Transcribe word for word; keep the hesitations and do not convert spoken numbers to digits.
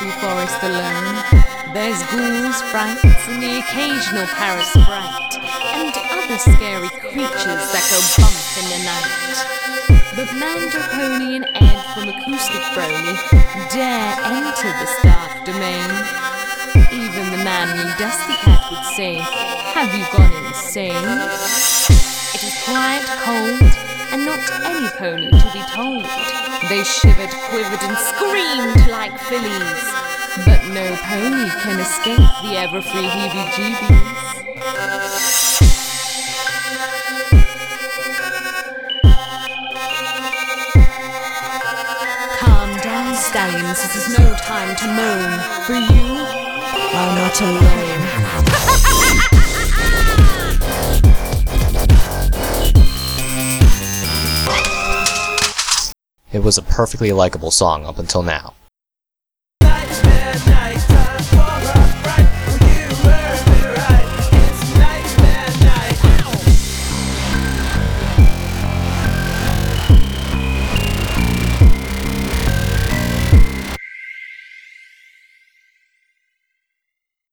New Forest alone. There's ghouls, frights, and the occasional parasprite, and other scary creatures that go bump in the night. But Mando, Pony, and Ed from Acoustic Brony dare enter this dark domain. Even the manly Dusty Cat would say, "Have you gone insane?" It is quiet, cold, and not any pony to be told. They shivered, quivered, and screamed like fillies, but no pony can escape the ever-free heebie-jeebies. Calm down, stallions, this is no time to moan, for you are not alone. It was a perfectly likable song up until now.